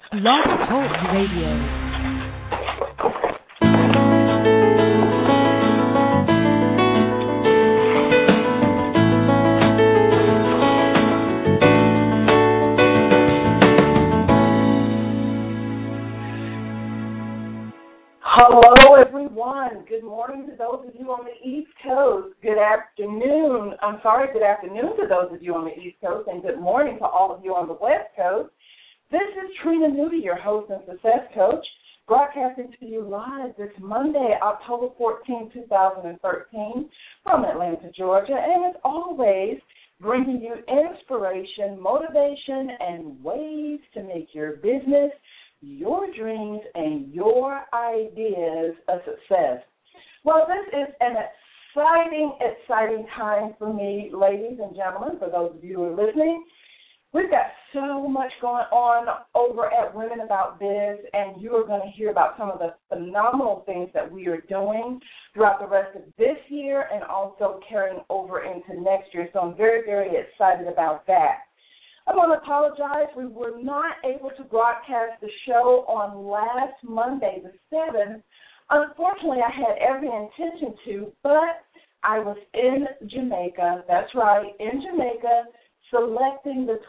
Blog Talk Radio. Hello, everyone. Good morning to those of you on the East Coast. Good afternoon to those of you on the East Coast, and good morning to all of you on the West Coast. This is Trina Newby, your host and success coach, broadcasting to you live this Monday, October 14, 2013, from Atlanta, Georgia, and as always, bringing you inspiration, motivation, and ways to make your business, your dreams, and your ideas a success. Well, this is an exciting time for me, ladies and gentlemen, for those of you who are listening. We've got so much going on over at Women About Biz, and you are going to hear about some of the phenomenal things that we are doing throughout the rest of this year and also carrying over into next year. So I'm very, very excited about that. I want to apologize. We were not able to broadcast the show on last Monday, the 7th. Unfortunately, I had every intention to, but I was in Jamaica. That's right, in Jamaica, selecting the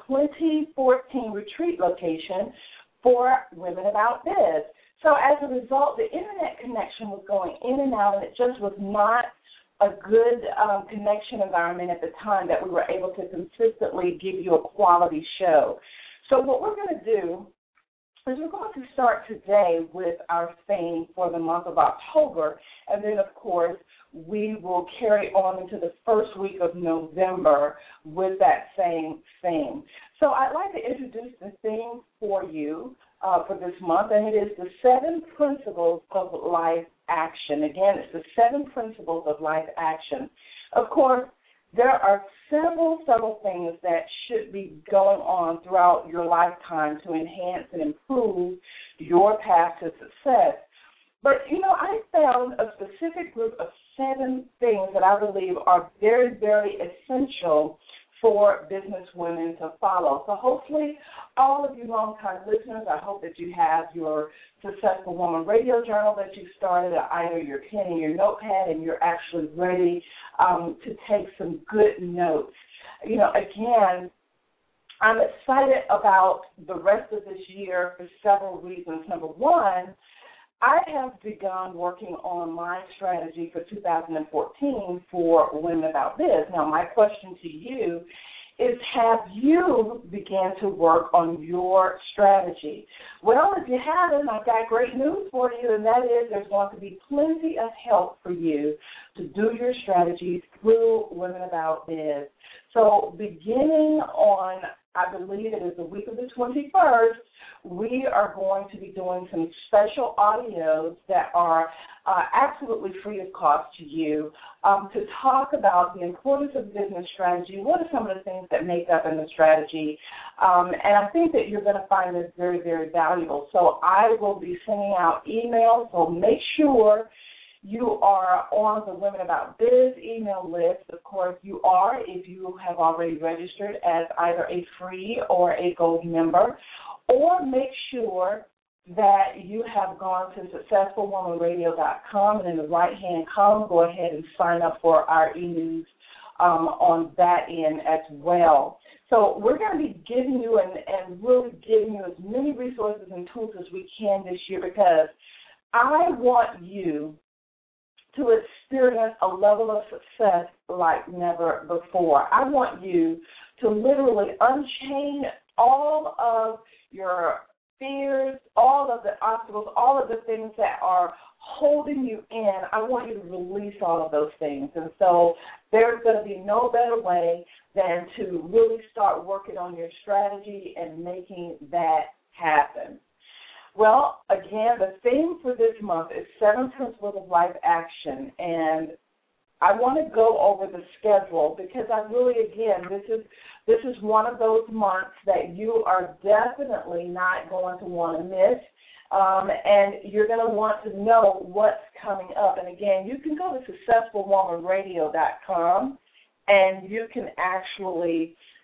2014 retreat location for Women About Biz. So as a result, the internet connection was going in and out, and it just was not a good connection environment at the time that we were able to consistently give you a quality show. So what we're going to do is we're going to start today with our theme for the month of October, and then, of course, we will carry on into the first week of November with that same theme. So I'd like to introduce the theme for you for this month, and it is the 7 principles of life action. Again, it's the 7 principles of life action. Of course, there are several things that should be going on throughout your lifetime to enhance and improve your path to success. But, I found a specific group of 7 things that I believe are very, very essential for business women to follow. So hopefully all of you long-time listeners, I hope that you have your Successful Woman Radio Journal that you started, either your pen and your notepad, and you're actually ready to take some good notes. Again, I'm excited about the rest of this year for several reasons. Number one, I have begun working on my strategy for 2014 for Women About Biz. Now, my question to you is, have you begun to work on your strategy? Well, if you haven't, I've got great news for you, and that is there's going to be plenty of help for you to do your strategies through Women About Biz. So beginning on, I believe it is the week of the 21st, we are going to be doing some special audios that are absolutely free of cost to you to talk about the importance of business strategy, what are some of the things that make up in the strategy, and I think that you're going to find this very, very valuable. So I will be sending out emails, so make sure you are on the Women About Biz email list. Of course, you are if you have already registered as either a free or a gold member, or make sure that you have gone to successfulwomanradio.com, and in the right-hand column, go ahead and sign up for our e-news on that end as well. So we're going to be giving you and really giving you as many resources and tools as we can this year, because I want you to experience a level of success like never before. I want you to literally unchain all of your fears, all of the obstacles, all of the things that are holding you in. I want you to release all of those things. And so there's going to be no better way than to really start working on your strategy and making that happen. Well, again, the theme for this month is 7 principles of life action, and I want to go over the schedule because I really, again, this is one of those months that you are definitely not going to want to miss, and you're going to want to know what's coming up. And again, you can go to successfulwomanradio.com, and you can actually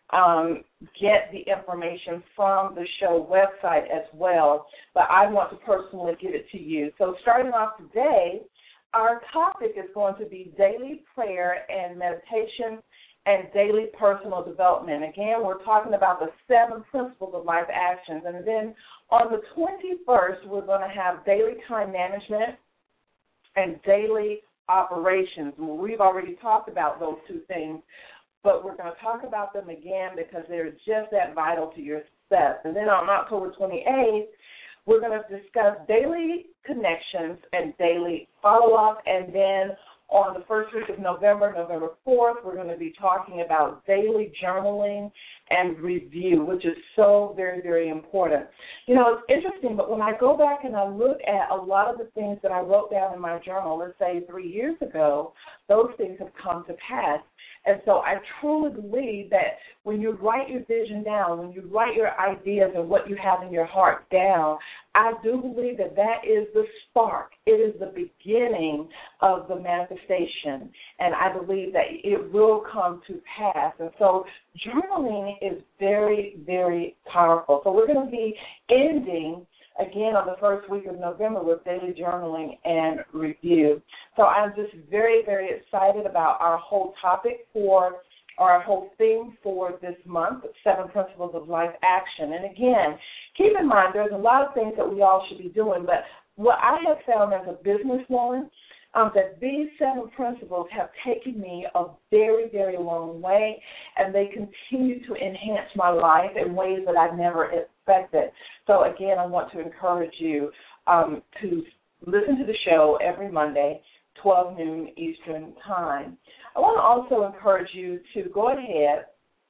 get the information from the show website as well, but I want to personally give it to you. So starting off today, our topic is going to be daily prayer and meditation and daily personal development. Again, we're talking about the 7 principles of life actions. And then on the 21st, we're going to have daily time management and daily operations. We've already talked about those 2 things, but we're going to talk about them again because they're just that vital to your success. And then on October 28th, we're going to discuss daily connections and daily follow-up. And then on the first week of November, November 4th, we're going to be talking about daily journaling and review, which is so very, very important. You know, it's interesting, but when I go back and I look at a lot of the things that I wrote down in my journal, let's say 3 years ago, those things have come to pass. And so I truly believe that when you write your vision down, when you write your ideas and what you have in your heart down, I do believe that that is the spark. It is the beginning of the manifestation. And I believe that it will come to pass. And so journaling is very, very powerful. So we're going to be ending again on the first week of November with daily journaling and review. So I'm just very, very excited about our whole topic or our whole theme for this month, 7 Principles of Life Action. And again, keep in mind there's a lot of things that we all should be doing, but what I have found as a businesswoman, that these 7 principles have taken me a very, very long way, and they continue to enhance my life in ways that I've never expected. So, again, I want to encourage you to listen to the show every Monday, 12 noon Eastern Time. I want to also encourage you to go ahead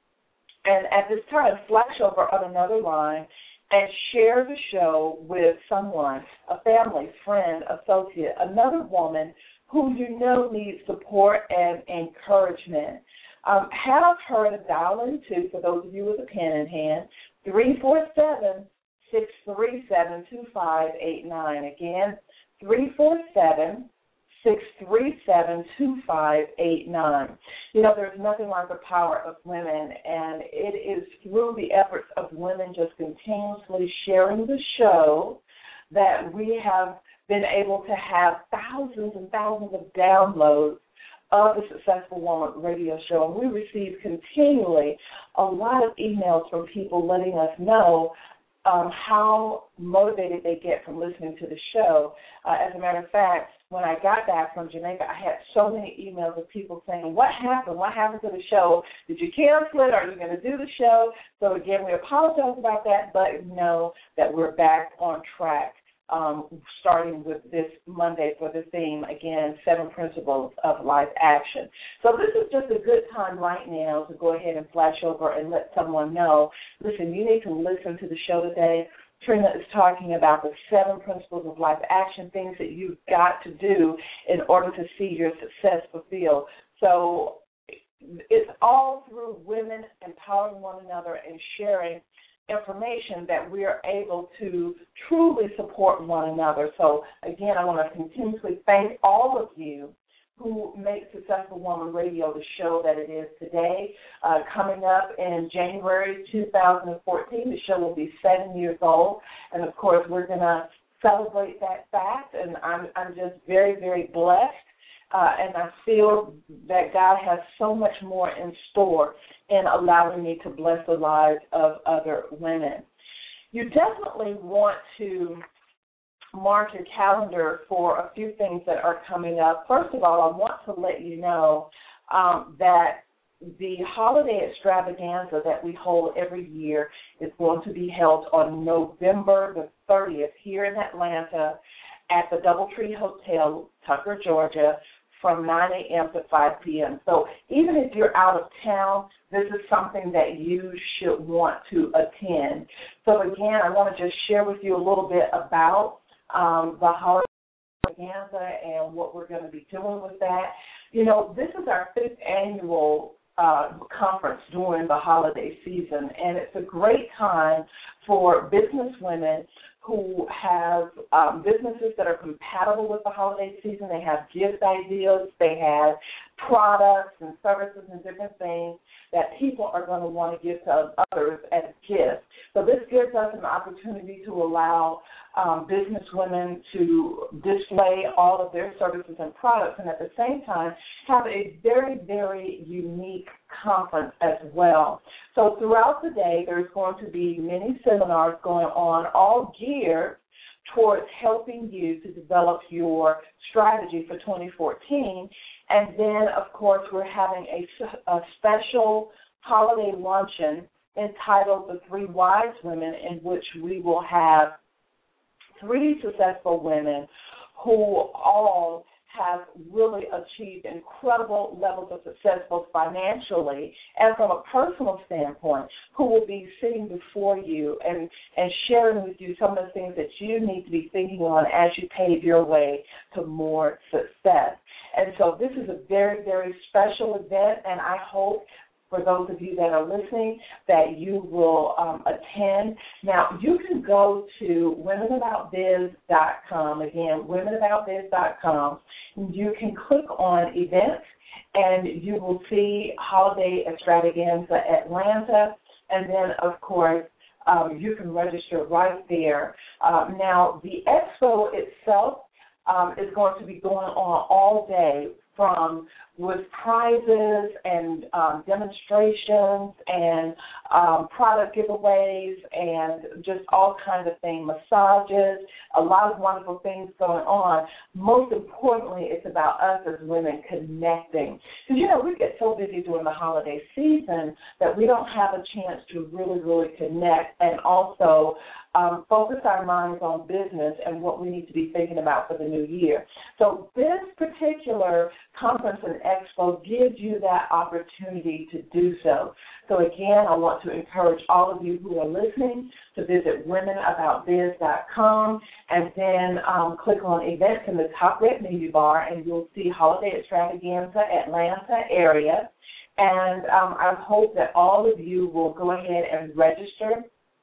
and at this time flash over on another line and share the show with someone, a family, friend, associate, another woman who you know needs support and encouragement. Have her to dial into, for those of you with a pen in hand, 347-637-2589. Again, 347-637-2589. You know, there's nothing like the power of women, and it is through the efforts of women just continuously sharing the show that we have been able to have thousands and thousands of downloads of the Successful Woman radio show. And we receive continually a lot of emails from people letting us know how motivated they get from listening to the show. As a matter of fact, when I got back from Jamaica, I had so many emails of people saying, what happened? What happened to the show? Did you cancel it? Are you going to do the show? So, again, we apologize about that, but know that we're back on track, starting with this Monday for the theme, again, 7 Principles of Life Action. So this is just a good time right now to go ahead and flash over and let someone know, listen, you need to listen to the show today. Trina is talking about the 7 Principles of Life Action, things that you've got to do in order to see your success fulfilled. So it's all through women empowering one another and sharing information that we are able to truly support one another. So, again, I want to continuously thank all of you who make Successful Woman Radio the show that it is today. Coming up in January 2014, the show will be 7 years old, and, of course, we're going to celebrate that fact, and I'm just very, very blessed. And I feel that God has so much more in store in allowing me to bless the lives of other women. You definitely want to mark your calendar for a few things that are coming up. First of all, I want to let you know that the holiday extravaganza that we hold every year is going to be held on November the 30th here in Atlanta at the DoubleTree Hotel, Tucker, Georgia, from 9 a.m. to 5 p.m. So even if you're out of town, this is something that you should want to attend. So again, I want to just share with you a little bit about the holiday extravaganza and what we're going to be doing with that. You know, this is our 5th annual conference during the holiday season, and it's a great time for business women who have businesses that are compatible with the holiday season. They have gift ideas. They have products and services and different things that people are going to want to give to others as gifts. So this gives us an opportunity to allow business women to display all of their services and products, and at the same time have a very, very unique conference as well. So throughout the day, there's going to be many seminars going on, all geared towards helping you to develop your strategy for 2014. And then, of course, we're having a special holiday luncheon entitled The Three Wise Women, in which we will have 3 successful women who all have really achieved incredible levels of success both financially and from a personal standpoint, who will be sitting before you and sharing with you some of the things that you need to be thinking on as you pave your way to more success. And so this is a very, very special event, and I hope for those of you that are listening that you will attend. Now, you can go to womenaboutbiz.com. Again, womenaboutbiz.com. You can click on events, and you will see Holiday Extravaganza Atlanta, and then, of course, you can register right there. Now, the expo itself is going to be going on all day, with prizes and demonstrations and product giveaways and just all kinds of things, massages, a lot of wonderful things going on. Most importantly, it's about us as women connecting. Because, we get so busy during the holiday season that we don't have a chance to really, really connect and also focus our minds on business and what we need to be thinking about for the new year. So this particular conference and expo gives you that opportunity to do so. So again, I want to encourage all of you who are listening to visit womenaboutbiz.com and then click on events in the top red menu bar, and you'll see Holiday Extravaganza Atlanta area. And I hope that all of you will go ahead and register.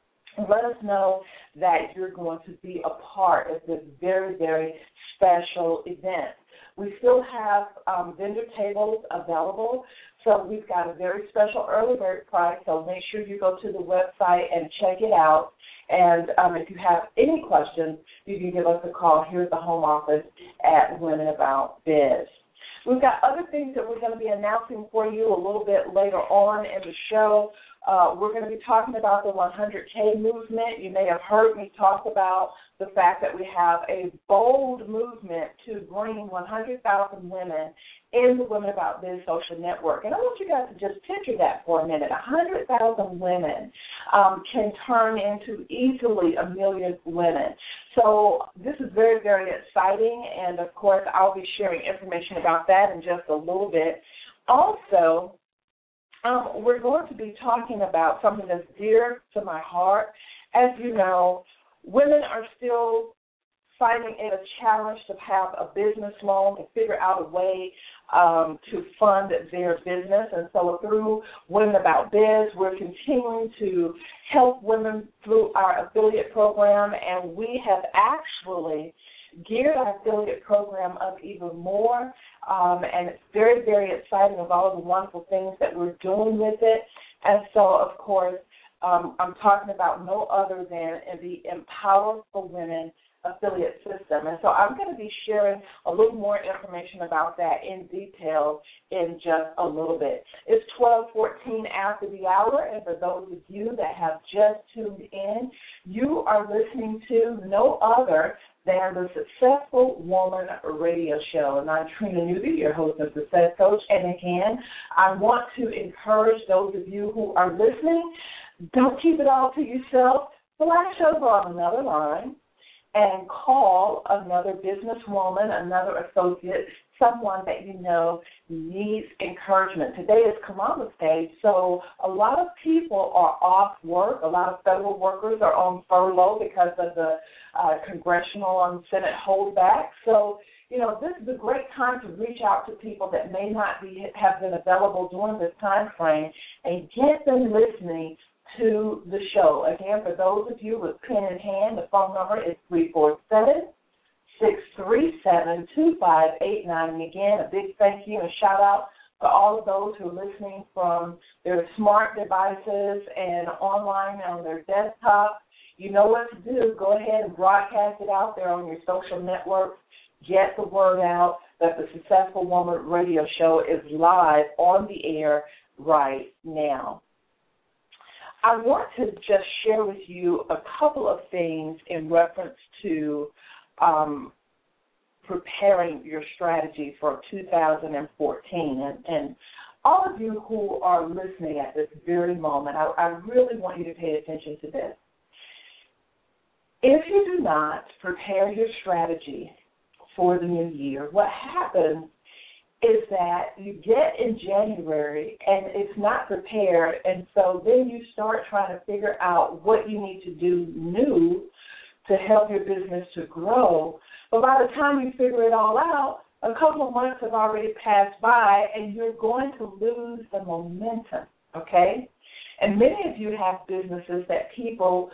Let us know that you're going to be a part of this very, very special event. We still have vendor tables available, so we've got a very special early bird price, so make sure you go to the website and check it out. And if you have any questions, you can give us a call here at the home office at Women About Biz. We've got other things that we're going to be announcing for you a little bit later on in the show. We're going to be talking about the 100K movement. You may have heard me talk about the fact that we have a bold movement to bring 100,000 women in the Women About Biz social network. And I want you guys to just picture that for a minute. 100,000 women can turn into easily 1 million women. So this is very, very exciting, and, of course, I'll be sharing information about that in just a little bit. Also, we're going to be talking about something that's dear to my heart. As you know, women are still finding it a challenge to have a business loan, to figure out a way to fund their business. And so through Women About Biz, we're continuing to help women through our affiliate program, and we have actually geared our affiliate program up even more, and it's very, very exciting of all of the wonderful things that we're doing with it. And so, of course, I'm talking about no other than the Empower for Women affiliate system. And so I'm going to be sharing a little more information about that in detail in just a little bit. It's 12:14 after the hour, and for those of you that have just tuned in, you are listening to no other than the Successful Woman Radio Show. And I'm Trina Newby, your host and Success Coach. And again, I want to encourage those of you who are listening, don't keep it all to yourself. Flash over on another line and call another businesswoman, another associate, someone that you know needs encouragement. Today is Columbus Day, so a lot of people are off work. A lot of federal workers are on furlough because of the congressional and Senate holdback. So, this is a great time to reach out to people that may not have been available during this time frame and get them listening to the show. Again, for those of you with pen in hand, the phone number is 347-727-3776. 637-2589. And again, a big thank you and shout out to all of those who are listening from their smart devices and online on their desktop. You know what to do. Go ahead and broadcast it out there on your social networks. Get the word out that the Successful Woman Radio Show is live on the air right now. I want to just share with you a couple of things in reference to preparing your strategy for 2014. And all of you who are listening at this very moment, I really want you to pay attention to this. If you do not prepare your strategy for the new year, what happens is that you get in January and it's not prepared, and so then you start trying to figure out what you need to do new to help your business to grow. But by the time you figure it all out, a couple of months have already passed by and you're going to lose the momentum, okay? And many of you have businesses that people,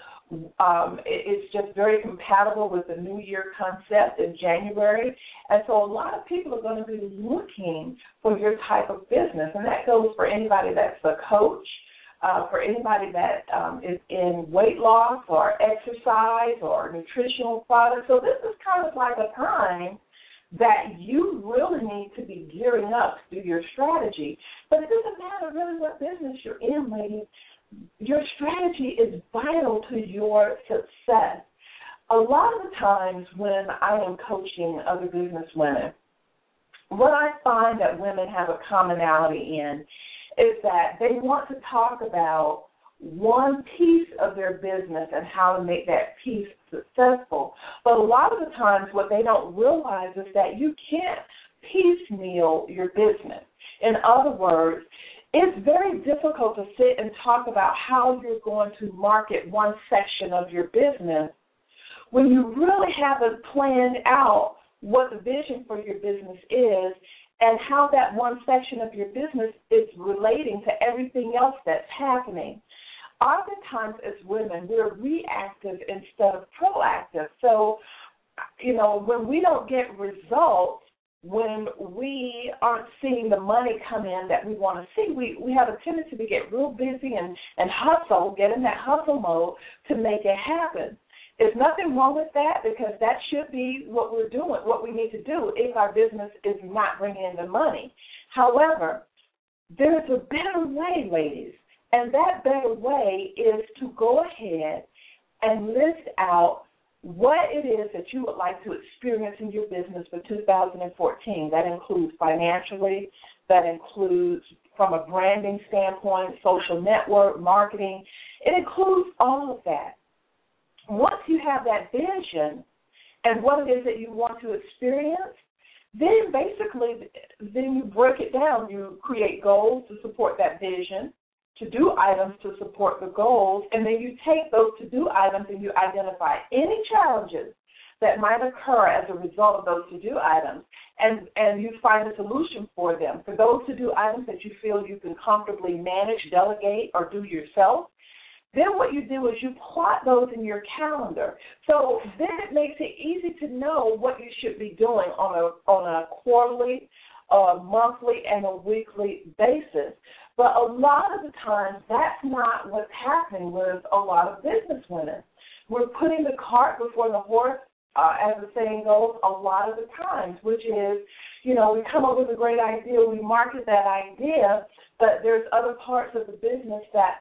it's just very compatible with the New Year concept in January. And so a lot of people are going to be looking for your type of business. And that goes for anybody that's a coach, for anybody that is in weight loss or exercise or nutritional products. So this is kind of like a time that you really need to be gearing up to do your strategy. But it doesn't matter really what business you're in, ladies. Your strategy is vital to your success. A lot of the times when I am coaching other business women, what I find that women have a commonality in is that they want to talk about one piece of their business and how to make that piece successful. But a lot of the times what they don't realize is that you can't piecemeal your business. In other words, it's very difficult to sit and talk about how you're going to market one section of your business when you really haven't planned out what the vision for your business is and how that one section of your business is relating to everything else that's happening. Oftentimes as women, we're reactive instead of proactive. So, when we don't get results, when we aren't seeing the money come in that we want to see, we have a tendency to get real busy and hustle, get in that hustle mode to make it happen. There's nothing wrong with that because that should be what we're doing, what we need to do if our business is not bringing in the money. However, there's a better way, ladies, and that better way is to go ahead and list out what it is that you would like to experience in your business for 2014. That includes financially, that includes from a branding standpoint, social network, marketing. It includes all of that. Once you have that vision and what it is that you want to experience, then basically you break it down. You create goals to support that vision, to-do items to support the goals, and then you take those to-do items and you identify any challenges that might occur as a result of those to-do items, and you find a solution for them. For those to-do items that you feel you can comfortably manage, delegate, or do yourself, then what you do is you plot those in your calendar. So then it makes it easy to know what you should be doing on a quarterly, monthly, and a weekly basis. But a lot of the times, that's not what's happening with a lot of business women. We're putting the cart before the horse, as the saying goes, a lot of the times, which is, we come up with a great idea, we market that idea, but there's other parts of the business that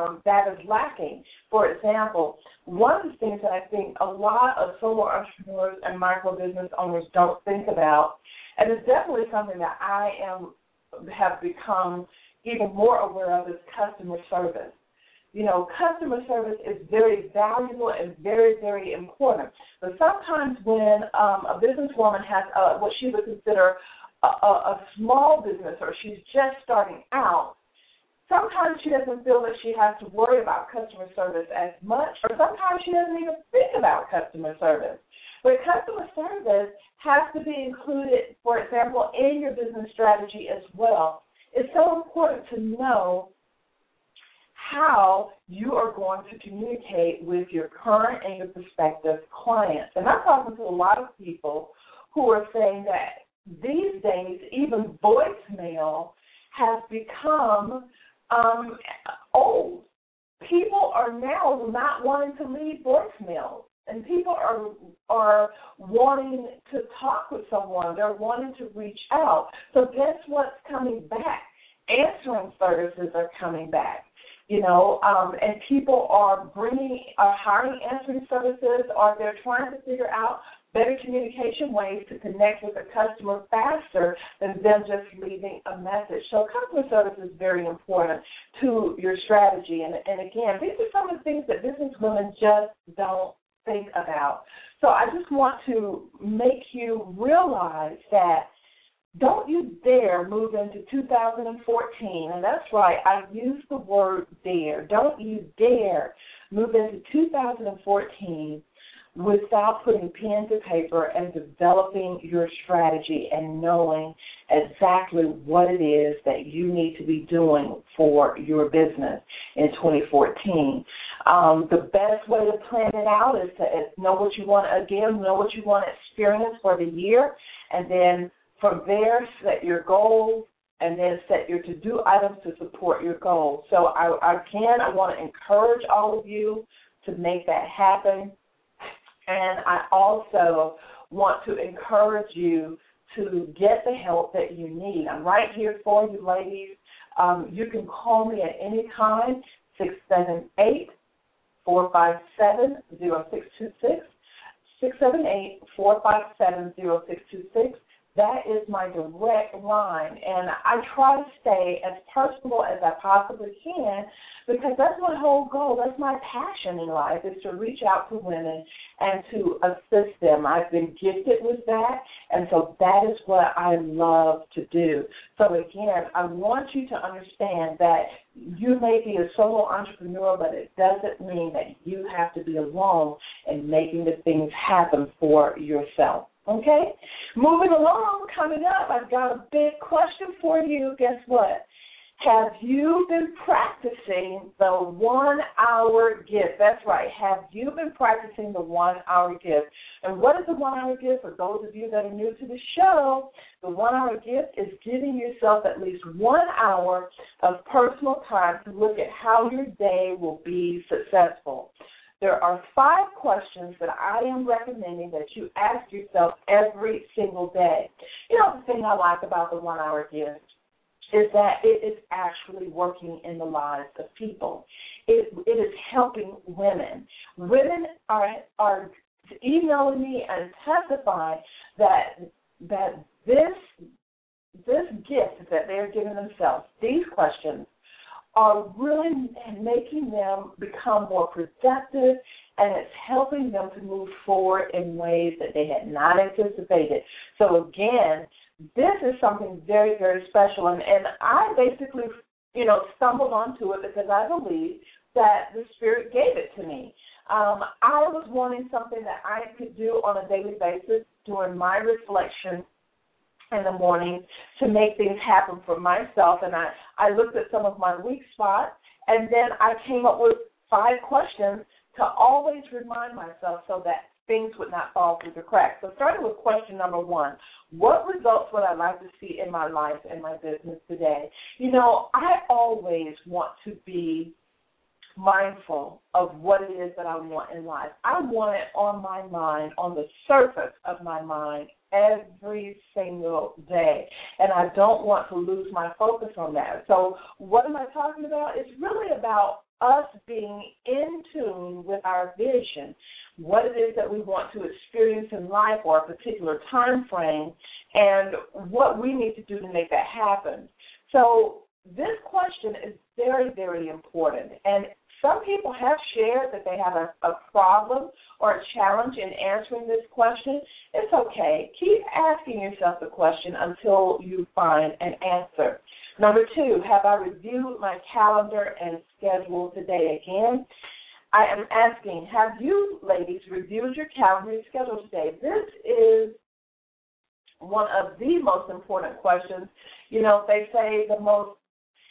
is lacking. For example, one of the things that I think a lot of solo entrepreneurs and micro business owners don't think about, and it's definitely something that I have become even more aware of, is customer service. Customer service is very valuable and very, very important. But sometimes when a businesswoman has what she would consider a small business, or she's just starting out, sometimes she doesn't feel that she has to worry about customer service as much, or sometimes she doesn't even think about customer service. But customer service has to be included, for example, in your business strategy as well. It's so important to know how you are going to communicate with your current and your prospective clients. And I'm talking to a lot of people who are saying that these days even voicemail has become old. People are now not wanting to leave voicemails, and people are wanting to talk with someone. They're wanting to reach out. So guess what's coming back? Answering services are coming back. And people are hiring answering services, or they're trying to figure out better communication ways to connect with a customer faster than them just leaving a message. So customer service is very important to your strategy. And again, these are some of the things that business women just don't think about. So I just want to make you realize that don't you dare move into 2014, and that's right, I use the word dare. Don't you dare move into 2014 without putting pen to paper and developing your strategy and knowing exactly what it is that you need to be doing for your business in 2014. The best way to plan it out is to know what you want to experience for the year, and then from there, set your goals, and then set your to-do items to support your goals. So, I want to encourage all of you to make that happen. And I also want to encourage you to get the help that you need. I'm right here for you, ladies. You can call me at any time, 678-457-0626, 678-457-0626. That is my direct line, and I try to stay as personable as I possibly can because that's my whole goal. That's my passion in life, is to reach out to women and to assist them. I've been gifted with that, and so that is what I love to do. So, again, I want you to understand that you may be a solo entrepreneur, but it doesn't mean that you have to be alone in making the things happen for yourself. Okay? Moving along, coming up, I've got a big question for you. Guess what? Have you been practicing the 1-hour gift? That's right. Have you been practicing the 1-hour gift? And what is the 1-hour gift? For those of you that are new to the show, the 1-hour gift is giving yourself at least 1 hour of personal time to look at how your day will be successful. There are 5 questions that I am recommending that you ask yourself every single day. The thing I like about the 1-hour gift is that it is actually working in the lives of people. It is helping women. Women are emailing me and testifying that this gift that they're giving themselves, these questions, are really making them become more productive, and it's helping them to move forward in ways that they had not anticipated. So, again, this is something very, very special, and I basically, stumbled onto it because I believe that the Spirit gave it to me. I was wanting something that I could do on a daily basis during my reflection in the morning to make things happen for myself, and I looked at some of my weak spots, and then I came up with 5 questions to always remind myself so that things would not fall through the cracks. So starting with question number 1, what results would I like to see in my life and my business today? I always want to be mindful of what it is that I want in life. I want it on my mind, on the surface of my mind, every single day, and I don't want to lose my focus on that. So what am I talking about? It's really about us being in tune with our vision, what it is that we want to experience in life or a particular time frame, and what we need to do to make that happen. So this question is very, very important, and some people have shared that they have a problem or a challenge in answering this question. It's okay. Keep asking yourself the question until you find an answer. Number 2, have I reviewed my calendar and schedule today? Again, I am asking, have you, ladies, reviewed your calendar and schedule today? This is one of the most important questions. They say the most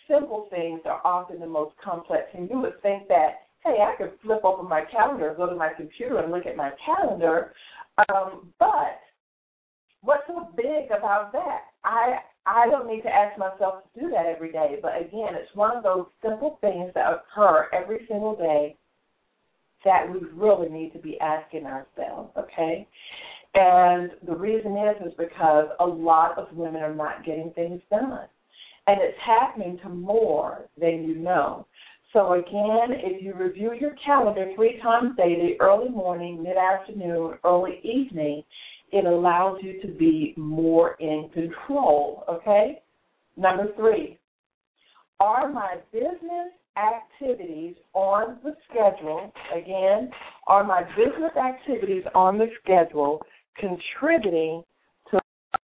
simple things are often the most complex. And you would think that, hey, I could flip open my calendar, go to my computer and look at my calendar. But what's so big about that? I don't need to ask myself to do that every day. But, again, it's one of those simple things that occur every single day that we really need to be asking ourselves, okay? And the reason is because a lot of women are not getting things done. And it's happening to more than you know. So, again, if you review your calendar 3 times daily, early morning, mid-afternoon, early evening, it allows you to be more in control, okay? Number 3, are my business activities on the schedule? Again, are my business activities on the schedule contributing to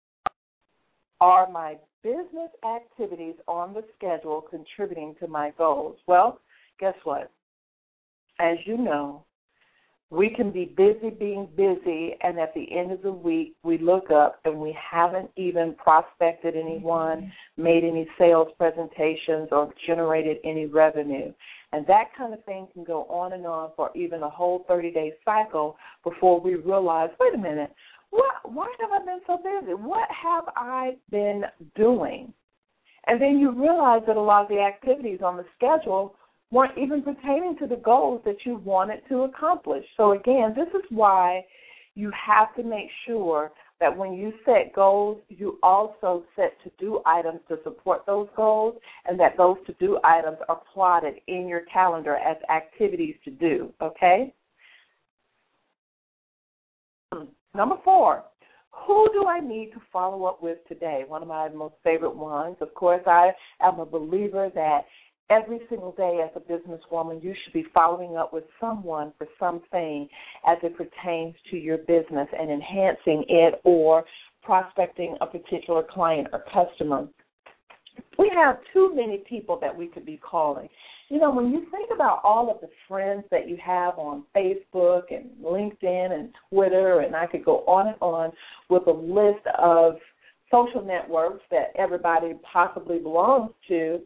my goals? Well, guess what? As you know, we can be busy being busy, and at the end of the week, we look up and we haven't even prospected anyone, made any sales presentations, or generated any revenue. And that kind of thing can go on and on for even a whole 30-day cycle before we realize, wait a minute, why have I been so busy? What have I been doing? And then you realize that a lot of the activities on the schedule weren't even pertaining to the goals that you wanted to accomplish. So, again, this is why you have to make sure that when you set goals, you also set to-do items to support those goals, and that those to-do items are plotted in your calendar as activities to do, okay? Number 4, who do I need to follow up with today? One of my most favorite ones. Of course, I am a believer that every single day as a businesswoman, you should be following up with someone for something as it pertains to your business and enhancing it or prospecting a particular client or customer. We have too many people that we could be calling. You know, when you think about all of the friends that you have on Facebook and LinkedIn and Twitter, and I could go on and on with a list of social networks that everybody possibly belongs to,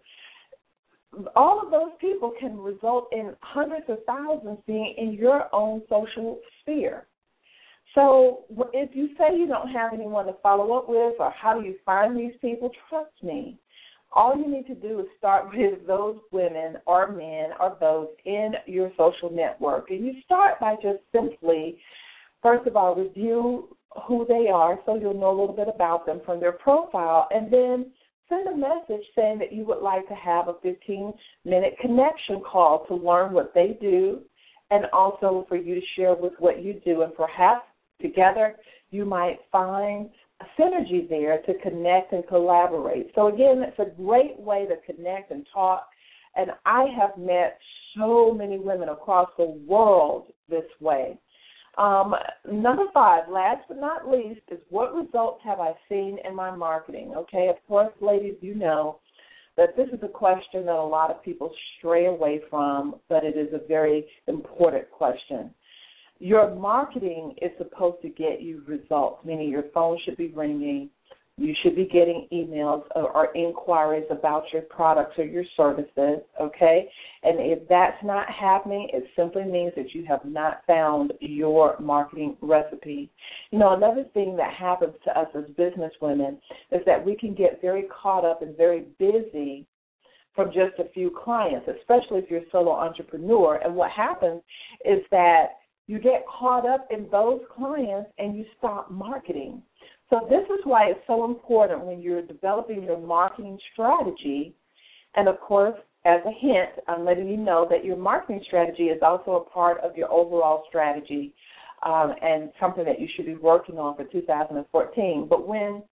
all of those people can result in hundreds of thousands being in your own social sphere. So if you say you don't have anyone to follow up with, or how do you find these people, trust me, all you need to do is start with those women or men or those in your social network. And you start by just simply, first of all, review who they are so you'll know a little bit about them from their profile, and then send a message saying that you would like to have a 15-minute connection call to learn what they do and also for you to share with what you do. And perhaps together you might find a synergy there to connect and collaborate. So, again, it's a great way to connect and talk. And I have met so many women across the world this way. Number 5, last but not least, is what results have I seen in my marketing? Okay, of course, ladies, you know that this is a question that a lot of people stray away from, but it is a very important question. Your marketing is supposed to get you results, meaning your phone should be ringing, you should be getting emails or inquiries about your products or your services, okay? And if that's not happening, it simply means that you have not found your marketing recipe. You know, another thing that happens to us as business women is that we can get very caught up and very busy from just a few clients, especially if you're a solo entrepreneur. And what happens is that you get caught up in those clients and you stop marketing. So this is why it's so important when you're developing your marketing strategy. And, of course, as a hint, I'm letting you know that your marketing strategy is also a part of your overall strategy and something that you should be working on for 2014. But when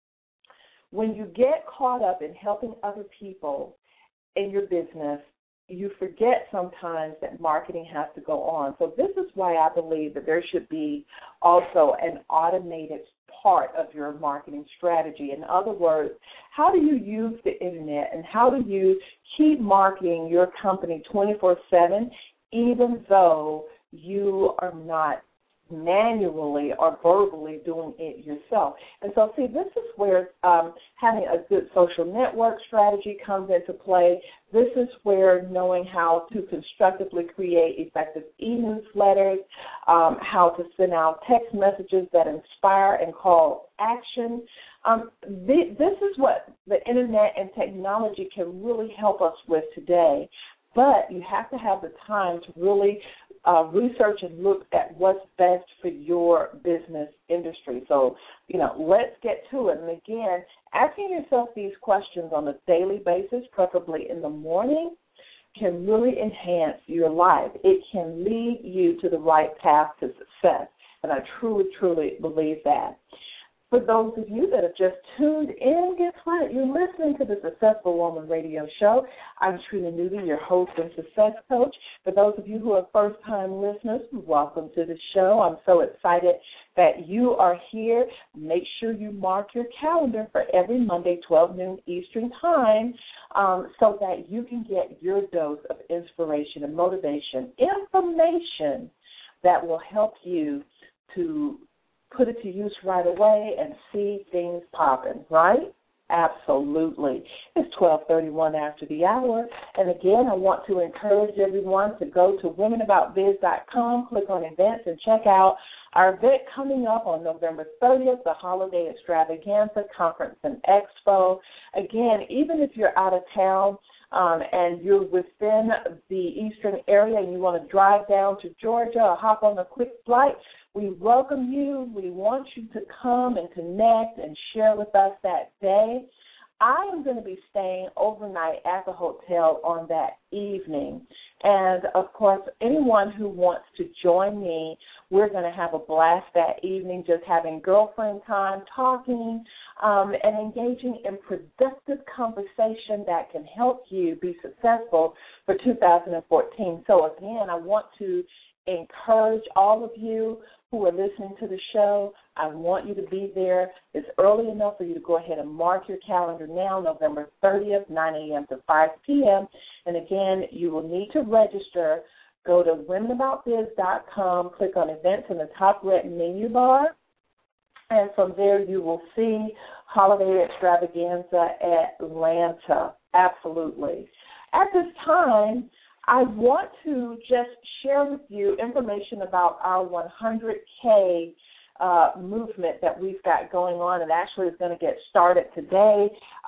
you get caught up in helping other people in your business, you forget sometimes that marketing has to go on. So this is why I believe that there should be also an automated part of your marketing strategy. In other words, how do you use the internet and how do you keep marketing your company 24/7 even though you are not manually or verbally doing it yourself. And so, see, this is where having a good social network strategy comes into play. This is where knowing how to constructively create effective e-newsletters, how to send out text messages that inspire and call action. This is what the Internet and technology can really help us with today. But you have to have the time to really research and look at what's best for your business industry. So, let's get to it. And again, asking yourself these questions on a daily basis, preferably in the morning, can really enhance your life. It can lead you to the right path to success. And I truly, truly believe that. For those of you that have just tuned in, guess what? You're listening to the Successful Woman Radio Show. I'm Trina Newby, your host and success coach. For those of you who are first-time listeners, welcome to the show. I'm so excited that you are here. Make sure you mark your calendar for every Monday, 12 noon Eastern Time, so that you can get your dose of inspiration and motivation, information that will help you to put it to use right away and see things popping, right? Absolutely. It's 12:31 after the hour. And again, I want to encourage everyone to go to womenaboutbiz.com, click on events, and check out our event coming up on November 30th, the Holiday Extravaganza Conference and Expo. Again, even if you're out of town, and you're within the eastern area and you want to drive down to Georgia or hop on a quick flight, we welcome you. We want you to come and connect and share with us that day. I am going to be staying overnight at the hotel on that evening. And, of course, anyone who wants to join me, we're going to have a blast that evening, just having girlfriend time, talking, and engaging in productive conversation that can help you be successful for 2014. So, again, I want to encourage all of you who are listening to the show. I want you to be there. It's early enough for you to go ahead and mark your calendar now, November 30th, 9 a.m. to 5 p.m. And, again, you will need to register. Go to womenaboutbiz.com, click on events in the top red menu bar, and from there you will see Holiday Extravaganza Atlanta. Absolutely. At this time, I want to just share with you information about our 100K movement that we've got going on. It actually is going to get started today.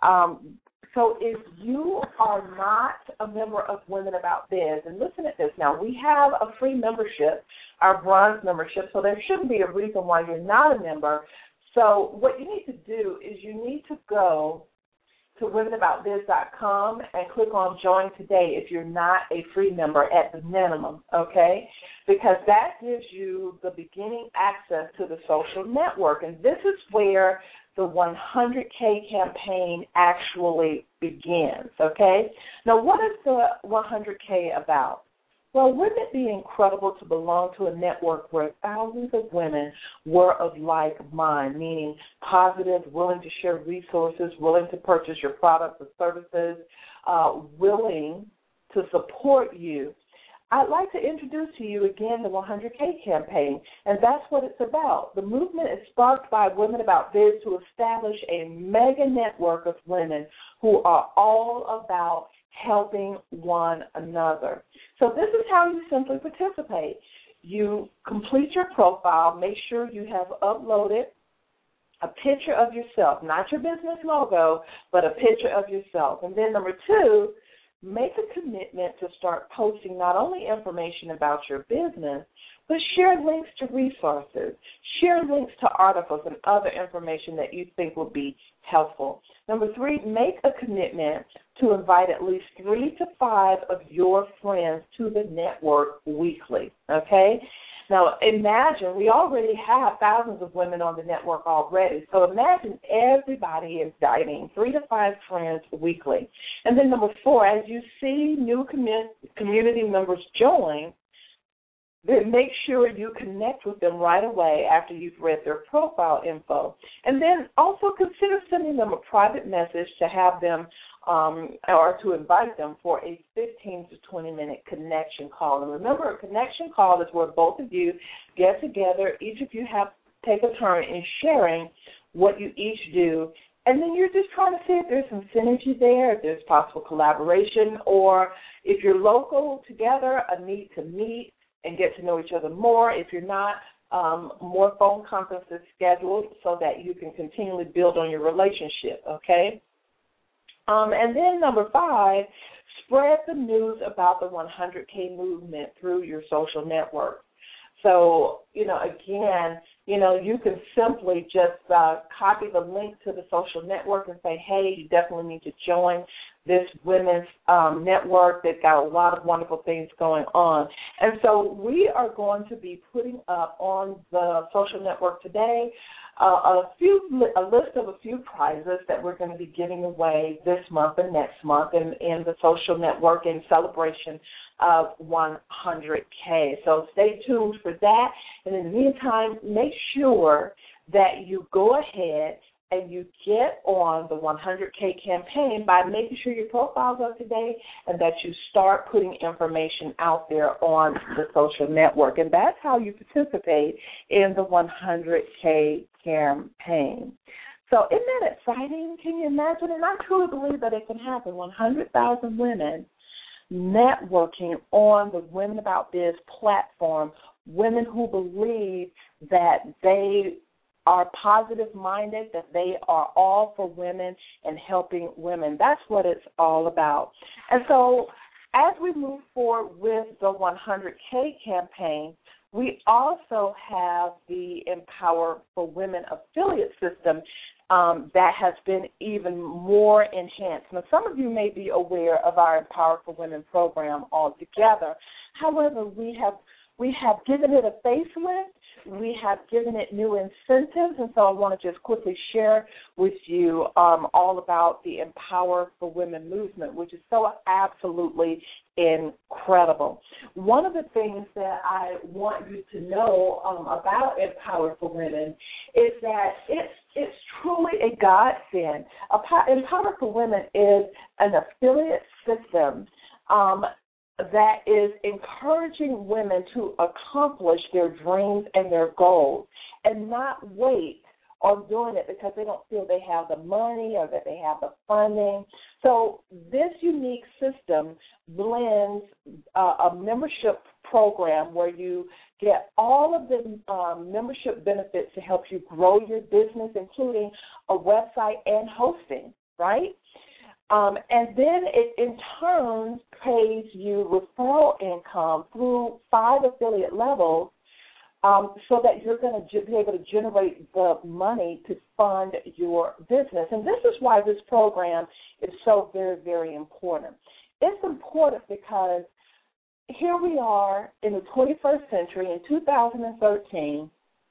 So if you are not a member of Women About Biz, and listen at this now, we have a free membership, our bronze membership, so there shouldn't be a reason why you're not a member. So what you need to do is you need to go to womenaboutbiz.com and click on Join Today if you're not a free member at the minimum, okay? Because that gives you the beginning access to the social network, and this is where the 100K campaign actually begins, okay? Now, what is the 100K about? Well, wouldn't it be incredible to belong to a network where thousands of women were of like mind, meaning positive, willing to share resources, willing to purchase your products or services, willing to support you? I'd like to introduce to you again the 100K campaign, and that's what it's about. The movement is sparked by Women About Biz to establish a mega network of women who are all about helping one another. So this is how you simply participate. You complete your profile, make sure you have uploaded a picture of yourself, not your business logo, but a picture of yourself. And then number two, make a commitment to start posting not only information about your business, but share links to resources, share links to articles and other information that you think will be helpful. Number three, make a commitment to invite at least 3 to 5 of your friends to the network weekly, okay? Now, imagine, we already have thousands of women on the network already, so imagine everybody inviting 3 to 5 friends weekly. And then number four, as you see new community members join, then make sure you connect with them right away after you've read their profile info. And then also consider sending them a private message to have them or to invite them for a 15 to 20-minute connection call. And remember, a connection call is where both of you get together. Each of you take a turn in sharing what you each do, and then you're just trying to see if there's some synergy there, if there's possible collaboration, or if you're local together, a need to meet and get to know each other more. If you're not, more phone conferences scheduled so that you can continually build on your relationship, okay? And then number 5, spread the news about the 100K movement through your social network. So, again, you can simply just copy the link to the social network and say, hey, you definitely need to join this women's network. They've got a lot of wonderful things going on. And so we are going to be putting up on the social network today a list of a few prizes that we're going to be giving away this month and next month in the social network in celebration of 100K. So stay tuned for that. And in the meantime, make sure that you go ahead and you get on the 100K campaign by making sure your profile's up to date and that you start putting information out there on the social network. And that's how you participate in the 100K campaign. So isn't that exciting? Can you imagine? And I truly believe that it can happen. 100,000 women networking on the Women About Biz platform, women who believe that they are positive-minded, that they are all for women and helping women. That's what it's all about. And so as we move forward with the 100K campaign, we also have the Empower for Women affiliate system that has been even more enhanced. Now, some of you may be aware of our Empower for Women program altogether. However, we have given it a facelift. We have given it new incentives, and so I want to just quickly share with you all about the Empower for Women movement, which is so absolutely incredible. One of the things that I want you to know about Empower for Women is that it's truly a godsend. Empower for Women is an affiliate system that is encouraging women to accomplish their dreams and their goals and not wait on doing it because they don't feel they have the money or that they have the funding. So this unique system blends a membership program where you get all of the membership benefits to help you grow your business, including a website and hosting, right? And then it, in turn, pays you referral income through 5 affiliate levels so that you're going to be able to generate the money to fund your business. And this is why this program is so very, very important. It's important because here we are in the 21st century, in 2013,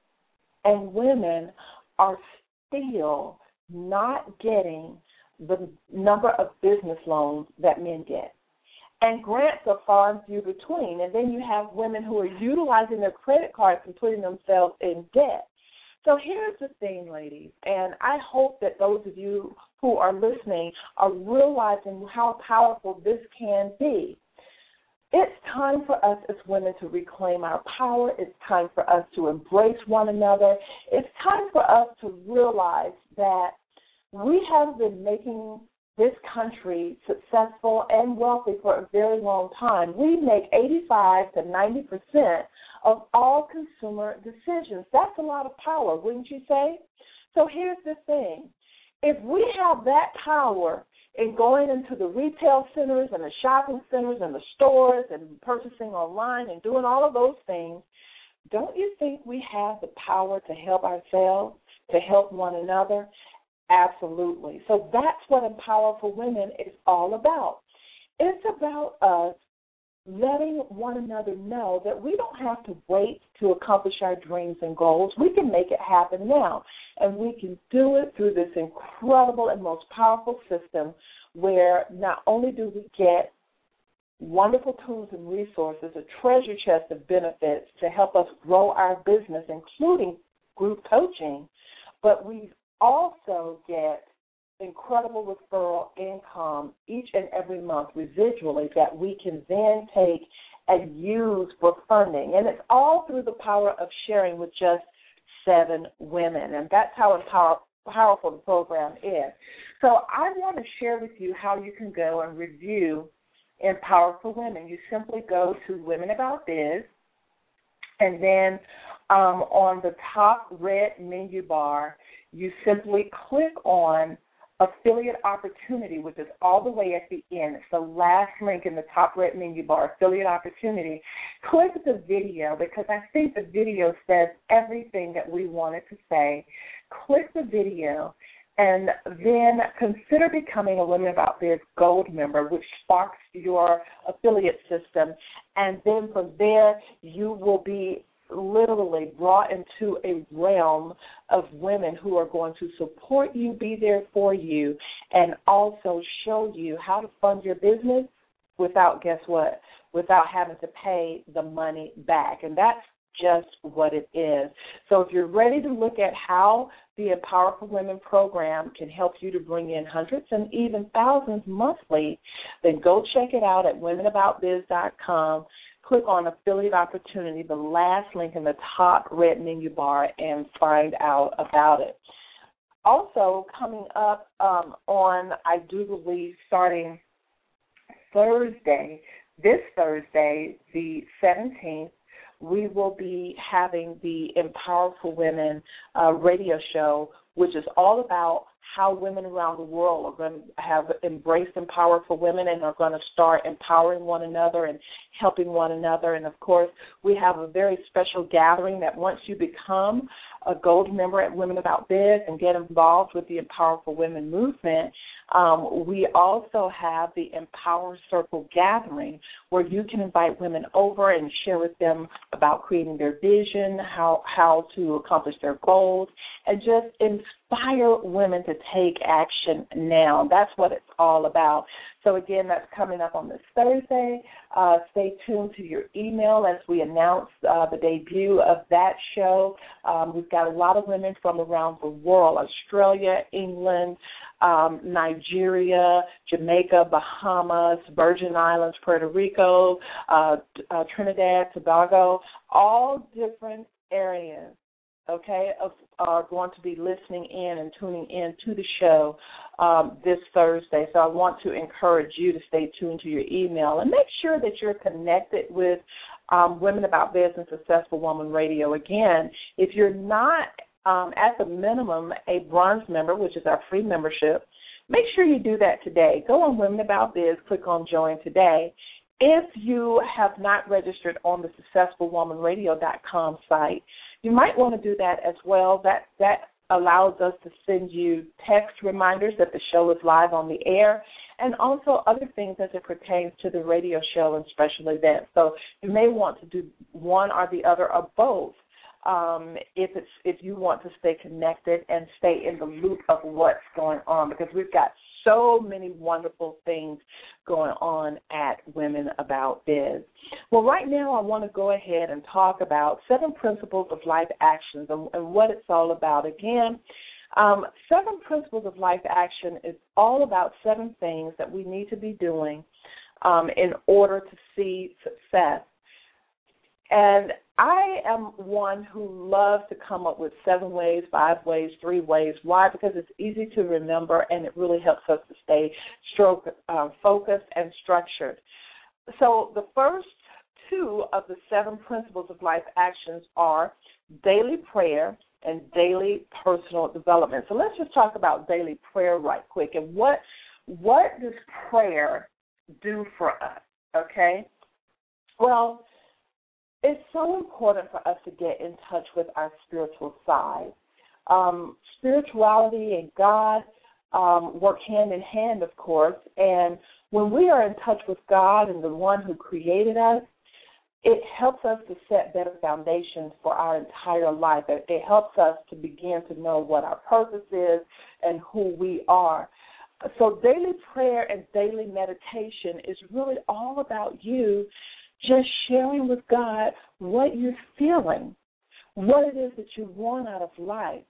and women are still not getting the number of business loans that men get. And grants are far and few between. And then you have women who are utilizing their credit cards and putting themselves in debt. So here's the thing, ladies, and I hope that those of you who are listening are realizing how powerful this can be. It's time for us as women to reclaim our power. It's time for us to embrace one another. It's time for us to realize that we have been making this country successful and wealthy for a very long time. We make 85 to 90% of all consumer decisions. That's a lot of power, wouldn't you say? So here's the thing. If we have that power in going into the retail centers and the shopping centers and the stores and purchasing online and doing all of those things, don't you think we have the power to help ourselves, to help one another? Absolutely. So that's what Empower for Women is all about. It's about us letting one another know that we don't have to wait to accomplish our dreams and goals. We can make it happen now, and we can do it through this incredible and most powerful system where not only do we get wonderful tools and resources, a treasure chest of benefits to help us grow our business, including group coaching, but we also get incredible referral income each and every month residually that we can then take and use for funding. And it's all through the power of sharing with just 7 women. And that's how powerful the program is. So I want to share with you how you can go and review Empower for Women. You simply go to Women About Biz, and then on the top red menu bar, you simply click on Affiliate Opportunity, which is all the way at the end. It's the last link in the top red menu bar, Affiliate Opportunity. Click the video because I think the video says everything that we wanted to say. Click the video and then consider becoming a Women About Biz Gold member, which sparks your affiliate system. And then from there, you will be literally brought into a realm of women who are going to support you, be there for you, and also show you how to fund your business without, guess what, without having to pay the money back. And that's just what it is. So if you're ready to look at how the Empower for Women program can help you to bring in hundreds and even thousands monthly, then go check it out at womenaboutbiz.com. Click on Affiliate Opportunity, the last link in the top red menu bar, and find out about it. Also, coming up on, I do believe, starting this Thursday, the 17th, we will be having the Empower for Women radio show, which is all about how women around the world are going to have embraced Empower for Women and are going to start empowering one another and helping one another. And, of course, we have a very special gathering that once you become a gold member at Women About Biz and get involved with the Empower for Women movement, we also have the Empower Circle gathering where you can invite women over and share with them about creating their vision, how to accomplish their goals, and just inspire women to take action now. That's what it's all about. So, again, that's coming up on this Thursday. Stay tuned to your email as we announce the debut of that show. We've got a lot of women from around the world, Australia, England, Nigeria, Jamaica, Bahamas, Virgin Islands, Puerto Rico, Trinidad, Tobago, all different areas, are going to be listening in and tuning in to the show this Thursday. So I want to encourage you to stay tuned to your email and make sure that you're connected with Women About Biz and Successful Woman Radio. Again, if you're not at the minimum a bronze member, which is our free membership, make sure you do that today. Go on Women About Biz, click on Join Today. If you have not registered on the SuccessfulWomanRadio.com site, you might want to do that as well. That allows us to send you text reminders that the show is live on the air, and also other things as it pertains to the radio show and special events. So you may want to do one or the other or both if you want to stay connected and stay in the loop of what's going on, because we've got so many wonderful things going on at Women About Biz. Well, right now I want to go ahead and talk about 7 principles of life actions and what it's all about. Again, 7 principles of life action is all about 7 things that we need to be doing in order to see success. And I am one who loves to come up with 7 ways, 5 ways, 3 ways. Why? Because it's easy to remember, and it really helps us to stay focused and structured. So the first 2 of the 7 principles of life actions are daily prayer and daily personal development. So let's just talk about daily prayer right quick. And what does prayer do for us, okay? Well, it's so important for us to get in touch with our spiritual side. Spirituality and God work hand in hand, of course, and when we are in touch with God and the one who created us, it helps us to set better foundations for our entire life. It helps us to begin to know what our purpose is and who we are. So daily prayer and daily meditation is really all about you just sharing with God what you're feeling, what it is that you want out of life.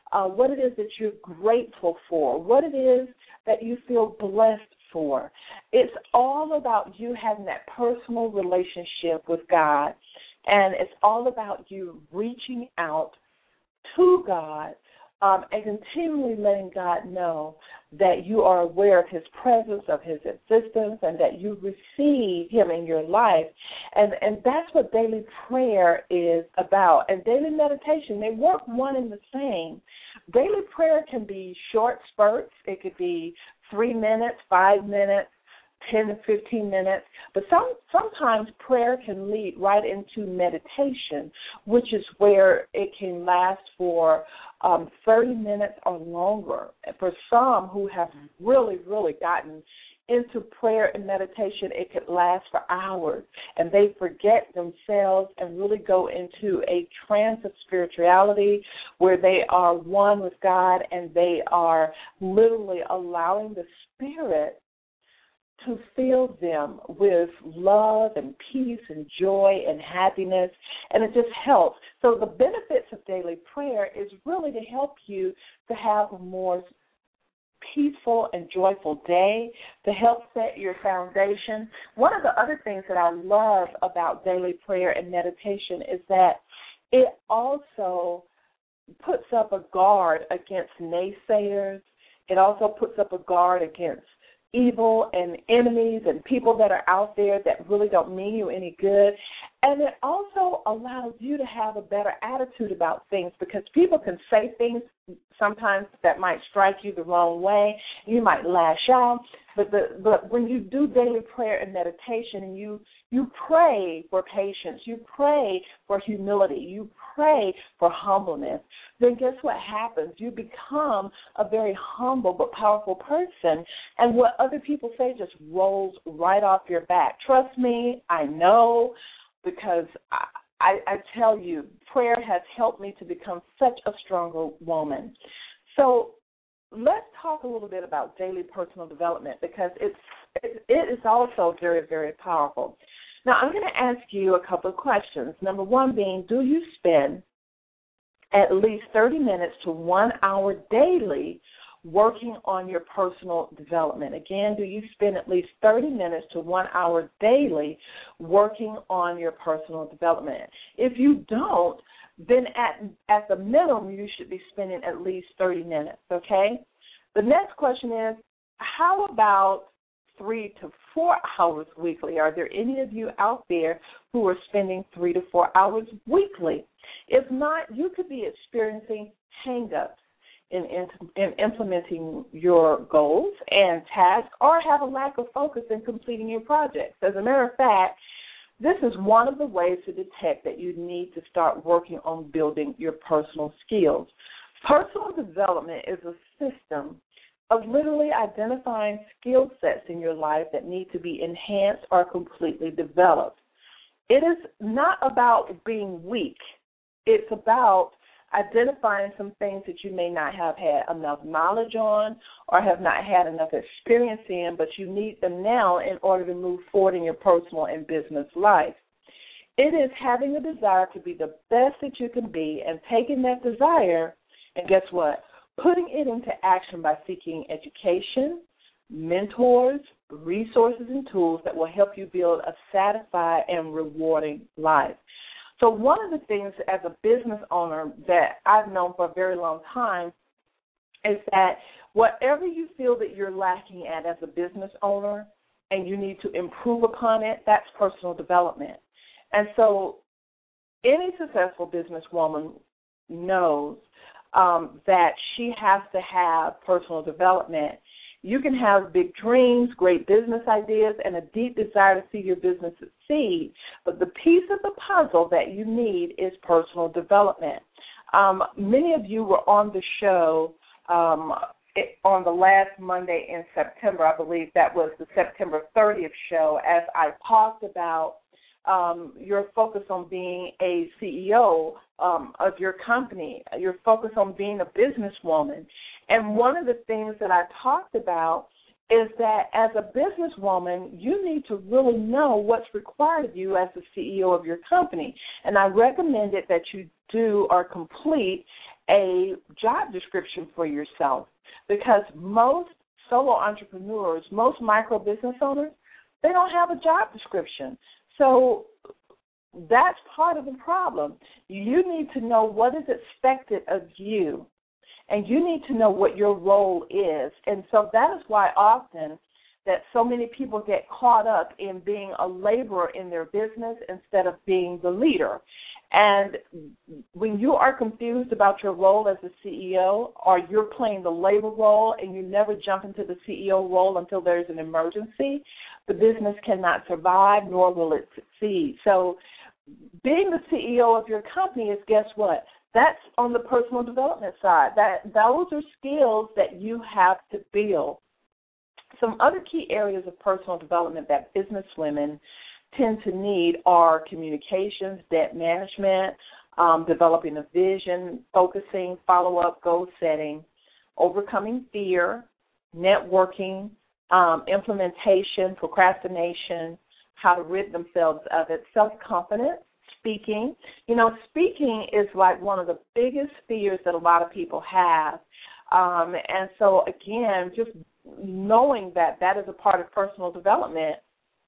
what it is that you're grateful for, what it is that you feel blessed for. It's all about you having that personal relationship with God, and it's all about you reaching out to God and continually letting God know that you are aware of his presence, of his existence, and that you receive him in your life. And that's what daily prayer is about. And daily meditation, they work one and the same. Daily prayer can be short spurts. It could be 3 minutes, 5 minutes, 10 to 15 minutes, but sometimes prayer can lead right into meditation, which is where it can last for 30 minutes or longer. For some who have really, really gotten into prayer and meditation, it could last for hours, and they forget themselves and really go into a trance of spirituality where they are one with God, and they are literally allowing the Spirit to fill them with love and peace and joy and happiness, and it just helps. So the benefits of daily prayer is really to help you to have a more peaceful and joyful day, to help set your foundation. One of the other things that I love about daily prayer and meditation is that it also puts up a guard against naysayers. It also puts up a guard against evil and enemies and people that are out there that really don't mean you any good. And it also allows you to have a better attitude about things, because people can say things sometimes that might strike you the wrong way. You might lash out. But when you do daily prayer and meditation, and you pray for patience, you pray for humility, you pray for humbleness, then guess what happens? You become a very humble but powerful person, and what other people say just rolls right off your back. Trust me, I know, because I tell you, prayer has helped me to become such a stronger woman. So let's talk a little bit about daily personal development, because it is also very, very powerful. Now, I'm going to ask you a couple of questions. Number one being, do you spend at least 30 minutes to 1 hour daily working on your personal development? Again, do you spend at least 30 minutes to 1 hour daily working on your personal development? If you don't, then at the minimum, you should be spending at least 30 minutes, okay? The next question is, how about 3 to 4 hours weekly? Are there any of you out there who are spending 3 to 4 hours weekly? If not, you could be experiencing hang-ups in implementing your goals and tasks, or have a lack of focus in completing your projects. As a matter of fact, this is one of the ways to detect that you need to start working on building your personal skills. Personal development is a system of literally identifying skill sets in your life that need to be enhanced or completely developed. It is not about being weak. It's about identifying some things that you may not have had enough knowledge on or have not had enough experience in, but you need them now in order to move forward in your personal and business life. It is having a desire to be the best that you can be, and taking that desire, and guess what? Putting it into action by seeking education, mentors, resources, and tools that will help you build a satisfied and rewarding life. So one of the things as a business owner that I've known for a very long time is that whatever you feel that you're lacking at as a business owner and you need to improve upon it, that's personal development. And so any successful businesswoman knows that she has to have personal development. You can have big dreams, great business ideas, and a deep desire to see your business succeed, but the piece of the puzzle that you need is personal development. Many of you were on the show on the last Monday in September. I believe that was the September 30th show, as I talked about your focus on being a CEO of your company, your focus on being a businesswoman. And one of the things that I talked about is that as a businesswoman, you need to really know what's required of you as the CEO of your company. And I recommended that you do or complete a job description for yourself, because most solo entrepreneurs, most micro business owners, they don't have a job description. So that's part of the problem. You need to know what is expected of you, and you need to know what your role is. And so that is why often that so many people get caught up in being a laborer in their business instead of being the leader. And when you are confused about your role as a CEO, or you're playing the labor role and you never jump into the CEO role until there's an emergency, the business cannot survive, nor will it succeed. So being the CEO of your company is, guess what? That's on the personal development side. Those are skills that you have to build. Some other key areas of personal development that business women tend to need are communications, debt management, developing a vision, focusing, follow-up, goal setting, overcoming fear, networking, implementation, procrastination, how to rid themselves of it, self-confidence, speaking. Speaking is like one of the biggest fears that a lot of people have. And so, again, just knowing that that is a part of personal development,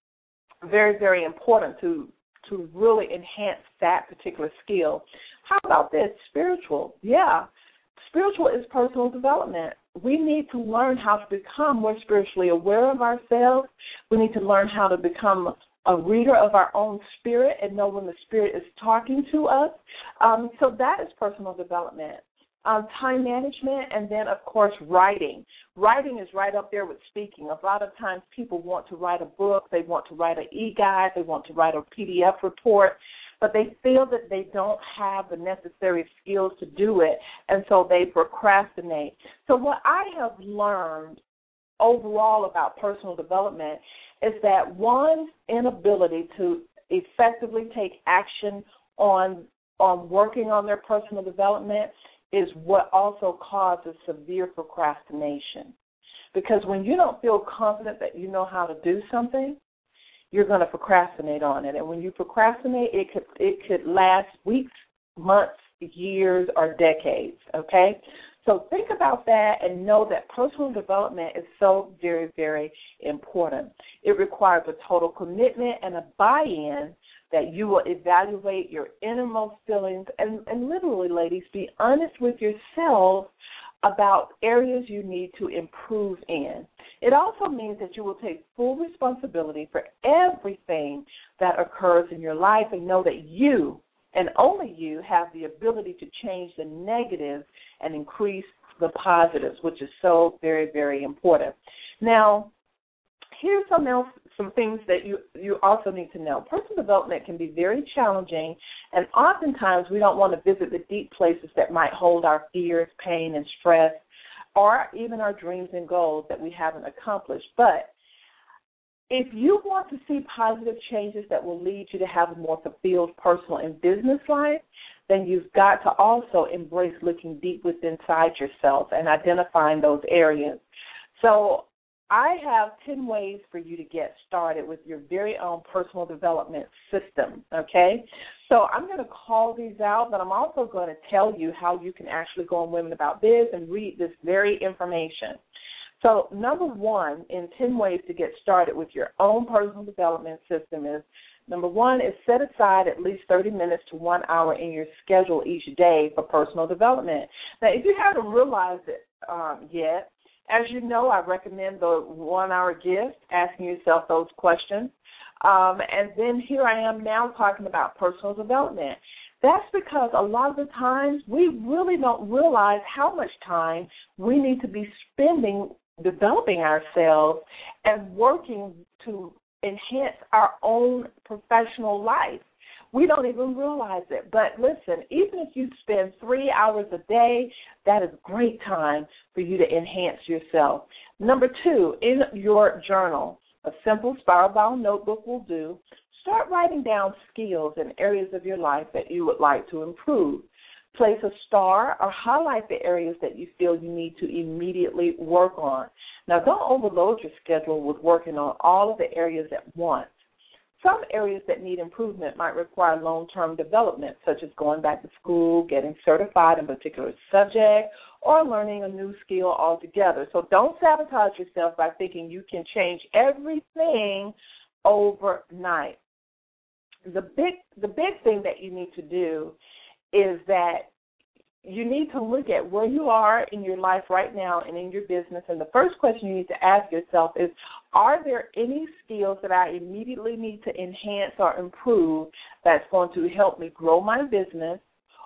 very, very important to really enhance that particular skill. How about this? Spiritual. Yeah. Spiritual is personal development. We need to learn how to become more spiritually aware of ourselves. We need to learn how to become a reader of our own spirit and know when the spirit is talking to us. So that is personal development. Time management, and then, of course, writing. Writing is right up there with speaking. A lot of times people want to write a book, they want to write an e-guide, they want to write a PDF report, but they feel that they don't have the necessary skills to do it, and so they procrastinate. So what I have learned overall about personal development is that one's inability to effectively take action on working on their personal development is what also causes severe procrastination. Because when you don't feel confident that you know how to do something, you're going to procrastinate on it. And when you procrastinate, it could last weeks, months, years, or decades, okay? So think about that and know that personal development is so very, very important. It requires a total commitment and a buy-in that you will evaluate your innermost feelings and literally, ladies, be honest with yourself about areas you need to improve in. It also means that you will take full responsibility for everything that occurs in your life and know that you and only you have the ability to change the negatives and increase the positives, which is so very, very important. Now, here's some things that you also need to know. Personal development can be very challenging, and oftentimes we don't want to visit the deep places that might hold our fears, pain, and stress, or even our dreams and goals that we haven't accomplished. But if you want to see positive changes that will lead you to have a more fulfilled personal and business life, then you've got to also embrace looking deep within inside yourself and identifying those areas. So I have 10 ways for you to get started with your very own personal development system, okay? So I'm going to call these out, but I'm also going to tell you how you can actually go on Women About Biz and read this very information. So number one in 10 ways to get started with your own personal development system is, number one is set aside at least 30 minutes to 1 hour in your schedule each day for personal development. Now, if you haven't realized it yet, as you know, I recommend the 1 hour gift, asking yourself those questions. And then here I am now talking about personal development. That's because a lot of the times we really don't realize how much time we need to be spending developing ourselves and working to enhance our own professional life. We don't even realize it. But listen, even if you spend 3 hours a day, that is great time for you to enhance yourself. Number two, in your journal, a simple spiral-bound notebook will do. Start writing down skills and areas of your life that you would like to improve. Place a star or highlight the areas that you feel you need to immediately work on. Now, don't overload your schedule with working on all of the areas at once. Some areas that need improvement might require long-term development, such as going back to school, getting certified in a particular subject, or learning a new skill altogether. So don't sabotage yourself by thinking you can change everything overnight. The big thing that you need to do is that you need to look at where you are in your life right now and in your business. And the first question you need to ask yourself is, are there any skills that I immediately need to enhance or improve that's going to help me grow my business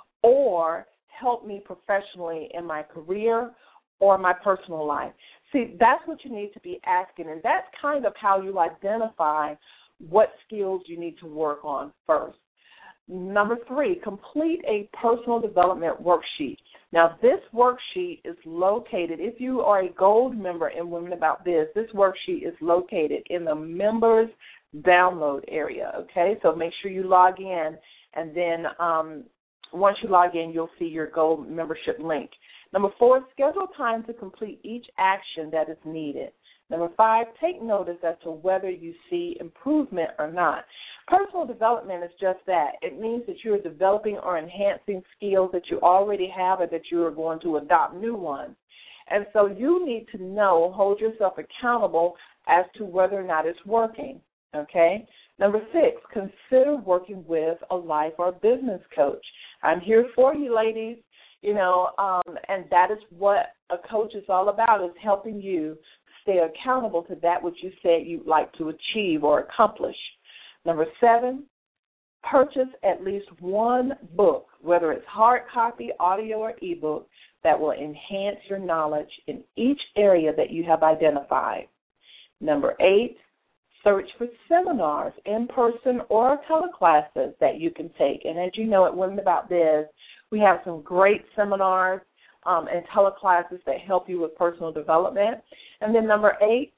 or help me professionally in my career or my personal life? See, that's what you need to be asking, and that's kind of how you identify what skills you need to work on first. Number 3, complete a personal development worksheet. Now, this worksheet is located, if you are a gold member in Women About Biz, this worksheet is located in the members download area, okay? So make sure you log in, and then once you log in, you'll see your gold membership link. Number 4, schedule time to complete each action that is needed. Number 5, take notice as to whether you see improvement or not. Personal development is just that. It means that you are developing or enhancing skills that you already have or that you are going to adopt new ones. And so you need to know, hold yourself accountable as to whether or not it's working, okay? Number 6, consider working with a life or business coach. I'm here for you, ladies, and that is what a coach is all about, is helping you stay accountable to that which you said you'd like to achieve or accomplish. Number 7, purchase at least one book, whether it's hard copy, audio, or ebook, that will enhance your knowledge in each area that you have identified. Number 8, search for seminars, in person or teleclasses that you can take. And as you know, at Women About Biz, we have some great seminars and teleclasses that help you with personal development. And then number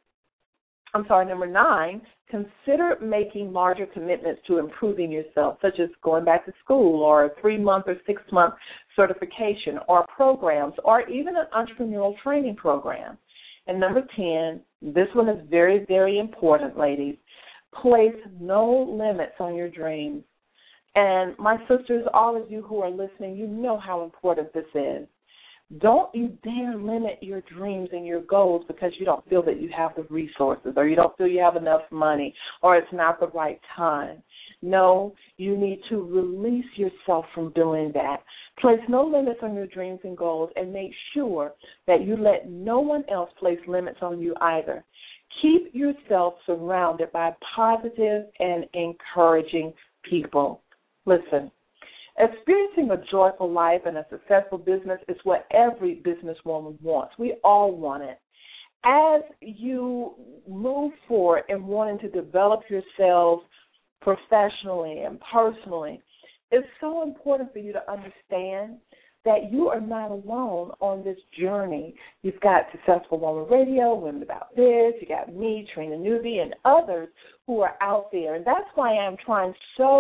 9, consider making larger commitments to improving yourself, such as going back to school or a 3-month or 6-month certification or programs or even an entrepreneurial training program. And number 10, this one is very, very important, ladies. Place no limits on your dreams. And my sisters, all of you who are listening, you know how important this is. Don't you dare limit your dreams and your goals because you don't feel that you have the resources or you don't feel you have enough money or it's not the right time. No, you need to release yourself from doing that. Place no limits on your dreams and goals, and make sure that you let no one else place limits on you either. Keep yourself surrounded by positive and encouraging people. Listen, experiencing a joyful life and a successful business is what every businesswoman wants. We all want it. As you move forward in wanting to develop yourselves professionally and personally, it's so important for you to understand that you are not alone on this journey. You've got Successful Woman Radio, Women About Biz, you got me, Trina Newby, and others who are out there. And that's why I'm trying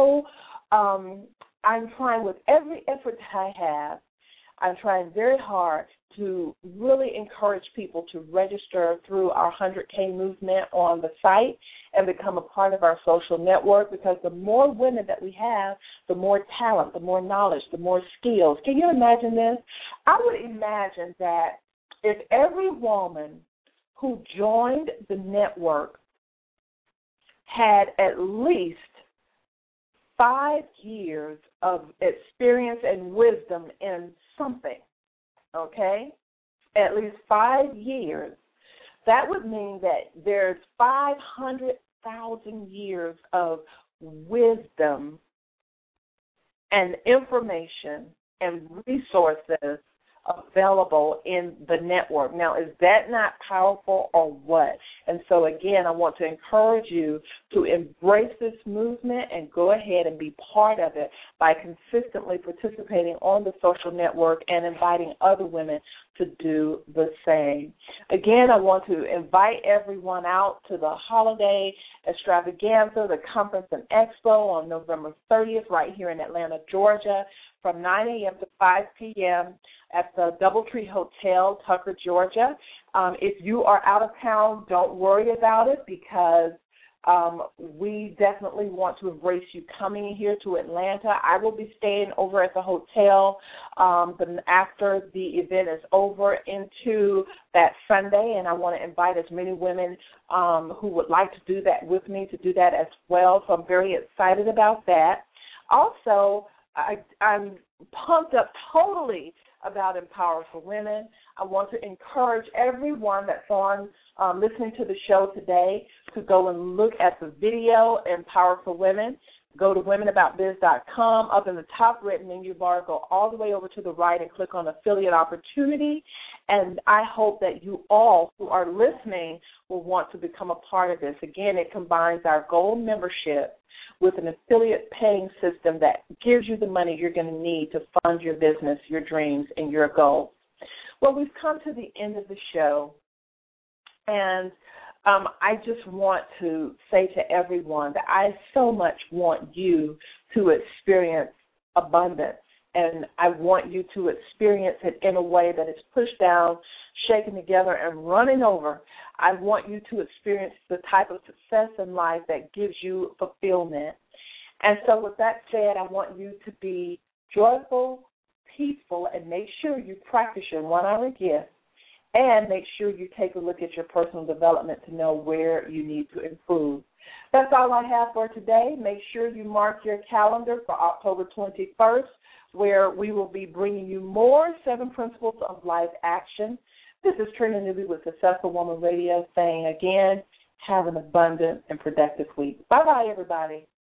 with every effort that I have. I'm trying very hard to really encourage people to register through our 100K movement on the site and become a part of our social network, because the more women that we have, the more talent, the more knowledge, the more skills. Can you imagine this? I would imagine that if every woman who joined the network had at least 5 years of experience and wisdom in something, okay, at least 5 years, that would mean that there's 500,000 years of wisdom and information and resources available in the network. Now, is that not powerful or what? And so, again, I want to encourage you to embrace this movement and go ahead and be part of it by consistently participating on the social network and inviting other women to do the same. Again, I want to invite everyone out to the holiday extravaganza, the conference and expo on November 30th right here in Atlanta, Georgia, from 9 a.m. to 5 p.m. at the Doubletree Hotel, Tucker, Georgia. If you are out of town, don't worry about it, because We definitely want to embrace you coming here to Atlanta. I will be staying over at the hotel after the event is over into that Sunday, and I want to invite as many women who would like to do that with me to do that as well. So I'm very excited about that. Also, I'm pumped up totally about Empower for Women. I want to encourage everyone that's on listening to the show today to go and look at the video, Empower for Women. Go to womenaboutbiz.com. Up in the top red menu bar, go all the way over to the right and click on Affiliate Opportunity. And I hope that you all who are listening will want to become a part of this. Again, it combines our gold membership with an affiliate paying system that gives you the money you're going to need to fund your business, your dreams, and your goals. Well, we've come to the end of the show, and I just want to say to everyone that I so much want you to experience abundance, and I want you to experience it in a way that is pushed down, shaken together, and running over. I want you to experience the type of success in life that gives you fulfillment. And so with that said, I want you to be joyful, peaceful, and make sure you practice your 1-hour gift, and make sure you take a look at your personal development to know where you need to improve. That's all I have for today. Make sure you mark your calendar for October 21st, where we will be bringing you more 7 Principles of Life Action. This is Trina Newby with Successful Woman Radio saying again, have an abundant and productive week. Bye-bye, everybody.